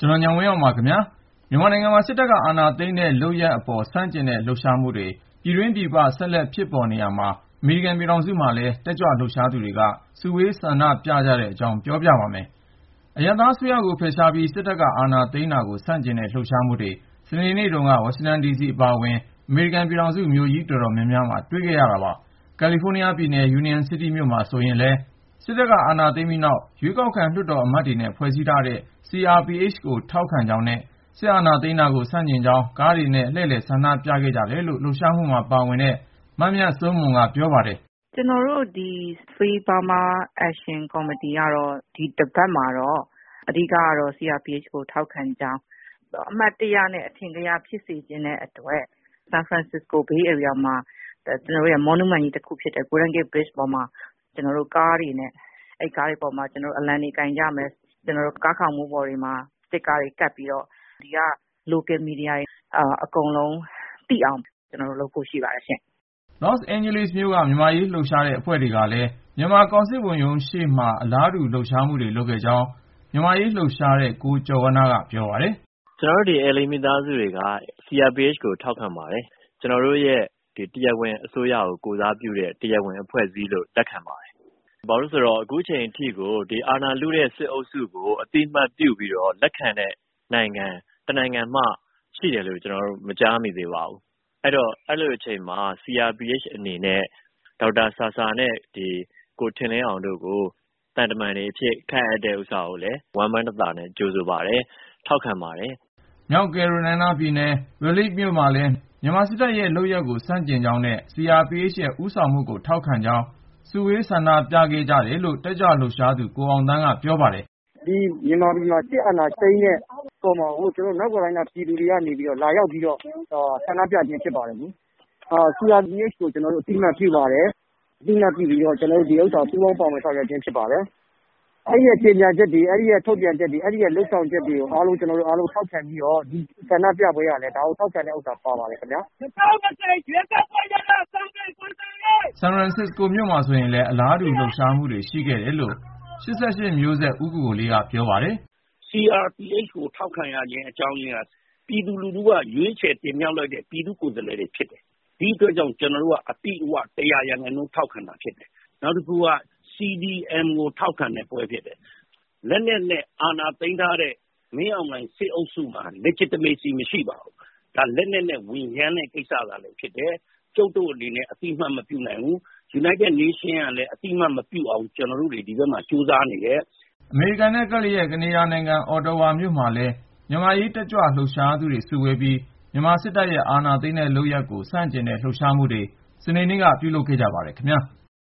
ကျွန်တော်ညောင်ဝင်းအောင်ပါခင်ဗျာမြန်မာနိုင်ငံမှာစစ်တပ်ကအာဏာသိမ်းတဲ့လုပ်ရပ်အပေါ်ဆန့်ကျင်တဲ့လှုပ်ရှားမှုတွေပြည်တွင်းပြည်ပဆက်လက်ဖြစ်ပေါ်နေရမှာအမေရိကန်ပြည်ထောင်စုမှာလည်းတက်ကြွလှုပ်ရှားသူတွေကစုဝေးဆန္ဒပြကြတဲ့အကြောင်းပြောပြပါမယ်။အရပ်သားအစိုးရကိုဖယ်ရှားပြီးစစ်တပ်ကအာဏာသိမ်းတာကိုဆန့်ကျင်တဲ့လှုပ်ရှားမှုတွေစနေနေ့တုန်းကဝါရှင်တန်ဒီစီအပါအဝင်အမေရိကန်ပြည်ထောင်စုမြို့ကြီးတော်တော်များများမှာတွေ့ခဲ့ရတာပါ။ကယ်လီဖိုးနီးယားပြည်နယ်ယူနီယံစီးတီးမြို့မှာဆိုရင်လည်းစစ်တပ်ကအာဏာသိမ်းပြီးနောက်ရွေးကောက်ခံလွှတ်တော်အမတ်တွေနဲ့ဖွဲ့စည်းထားတဲ့ CRPH ကိုထောက်ခံကြောင်းနဲ့စစ်အာဏာသိမ်းတာကိုဆန့်ကျင်ကြောင်းကားတွေနဲ့လှည့်လည်ဆန္ဒပြခဲ့ကြတယ်လို့လှုပ်ရှားမှုမှာပါဝင်တဲ့မမြတ်စိုးမွန်ကပြောပါတယ်။ကျွန်တော်တို့ဒီ Free Burma Action Committee ကတော့ဒီတပတ်မှာတော့အဓိကကတော့ CRPH ကိုထောက်ခံကြောင်းအမှတ်တရနဲ့အထင်ကရဖြစ်စေခြင်းတဲ့အတွက် San Francisco Bay Area မှာကျွန်တော်တို့ရဲ့ monument ကြီးတစ်ခုဖြစ်တဲ့ Golden Gate Bridge ပေါ်မှာကျွန်တော်တို့ကားတွေနဲ့အဲ့ကားတွေပေါ်မှာကျွန်တော်တို့အလံတွေကင်ကြမယ်ကျွန်တော်တို့ကားခေါင်မိုးပေါ်တွေမှာစတစ်ကာတွေကပ်ပြီးတော့ဒီက local media တွေအကုန်လုံးသိအောင်ကျွန်တော်တို့လုပ်ဖို့ရှိပါတယ်ရှင်။ Los Angeles မြို့ကမြန်မာရေးလှုပ်ရှားတဲ့အဖွဲ့တွေကလည်းမြန်မာကောင်စစ်ဝန်ရုံးရှေ့မှာအလားတူလှုပ်ရှားမှုတွေလုပ်ခဲ့ကြောင်းမြန်မာရေးလှုပ်ရှားတဲ့ကိုကျော်ဝဏ္ဏကပြောပါတယ်။ကျွန်တော်တို့ဒီ LA မိသားစုတွေက CRPH ကိုထောက်ခံပါတယ်။ကျွန်တော်တို့ရဲ့ဒီတရားဝင်အစိုးရကိုကိုစားပြုတဲ့တရားဝင်အဖွဲ့အစည်းလို့လက်ခံပါတယ်။ဘာလို့ဆိုတော့အခုချိန်အထိကိုဒီအာဏာလုတဲ့စစ်အုပ်စုကိုအတိအမှတ်ပြုပြီးတော့လက်ခံတဲ့နိုင်ငံတနိုင်ငံမှရှိတယ်လို့ကျွန်တော်တို့မကြားမိသေးပါဘူး။အဲ့လိုအချိန်မှာ CRPH အနေနဲ့ဒေါက်တာဆာဆာနဲ့ဒီကိုထင်လင်းအောင်တို့ကိုတန်တမန်တွေအဖြစ်ခန့်အပ်တဲ့ဥစ္စာကိုလည်းဝမ်းပန်းတသာနဲ့ကြိုဆိုပါတယ်။ထောက်ခံပါတယ်။မြောက်ကယ်ရိုလိုင်းနားပြည်နယ် Raleigh မြို့မှာလည်းမြန်မာစစ်တပ်ရဲ့လုပ်ရပ်ကိုဆန့်ကျင်ကြောင်းနဲ့ CRPH ရဲ့ဦးဆောင်မှုကိုထောက်ခံကြောင်းစုဝေးဆန္ဒပြခဲ့ကြတယ်လို့တက်ကြွလှုပ်ရှားသူကိုအောင်သန်းကပြောပါတယ်။ဒီမြန်မာပြည်မှာစစ်အာဏာသိမ်းတဲ့ပုံမှာကိုကျွန်တော်နောက်ကရိုင်းနာပြည်သူတွေကနေပြီးတော့လာရောက်ပြီးတော့ဆန္ဒပြခြင်းဖြစ်ပါတယ်။ CRPH ကိုကျွန်တော်တို့အတိအမှတ်ပြုပါတယ်။အတိအမှတ်ပြုပြီးတော့ကျွန်တော်တို့ဒီဥစ္စာပူးပေါင်းပါဝင်ဆောင်ရွက်ခြင်းဖြစ်ပါတယ်။အဲ့ဒီရဲ့ကြေညာချက်တွေအဲ့ဒီရဲ့ထုတ်ပြန်ချက်တွေအဲ့ဒီရဲ့လှုပ်ဆောင်ချက်တွေကိုအားလုံးကျွန်တော်တို့အားလုံးထောက်ခံပြီးတော့ဒီဆန္ဒပြပွဲရလဲဒါကိုထောက်ခံတဲ့ဥစ္စာပါပါတယ်ခင်ဗျာဆန်ဖရန်စစ္စကိုမြို့မှာဆိုရင်လည်းအလားတူလှုပ်ရှားမှုတွေရှိခဲ့တယ်လို့88မျိုးဆက်ဦးကိုကိုလေးကပြောပါတယ်။ CRPH ကိုထောက်ခံရခြင်းအကြောင်းရင်းကပြည်သူလူထုကရွေးချယ်တင်မြှောက်လိုက်တဲ့ပြည်သူကိုယ်စားလှယ်တွေဖြစ်တယ်။ဒီအတွက်ကြောင့်ကျွန်တော်တို့ကအတိအဝ100%ထောက်ခံတာဖြစ်တယ်။နောက်တစ်ခုက CDM ကိုထောက်ခံတဲ့ပွဲဖြစ်တယ်။လက်နက်နဲ့အာဏာသိမ်းထားတဲ့မင်းအောင်လှိုင်စစ်အုပ်စုမှာ legitimacy မရှိပါဘူး။ဒါလက်နက်နဲ့ဝင်ရမ်းတဲ့ကိစ္စကလည်းဖြစ်တယ်။ကျုပ်တို့အနေနဲ့အတိအမှတ်မပြုနိုင်ဘူး။ United Nation ကလည်းအတိအမှတ်မပြုအောင်ကျွန်တော်တို့တွေဒီဘက်မှာကြိုးစားနေတယ်။အမေရိကန်နဲ့ကပ်လျက်ကနေဒါနိုင်ငံအော်တိုဝါမြို့မှာလည်းမြန်မာရေးတက်ကြွလှုပ်ရှားသူတွေစုဝေးပြီးမြန်မာစစ်တပ်ရဲ့အာဏာသိမ်းတဲ့လုပ်ရပ်ကိုဆန့်ကျင်တဲ့လှုပ်ရှားမှုတွေစနေနေ့ကပြုလုပ်ခဲ့ကြပါတယ်ခင်ဗျာ။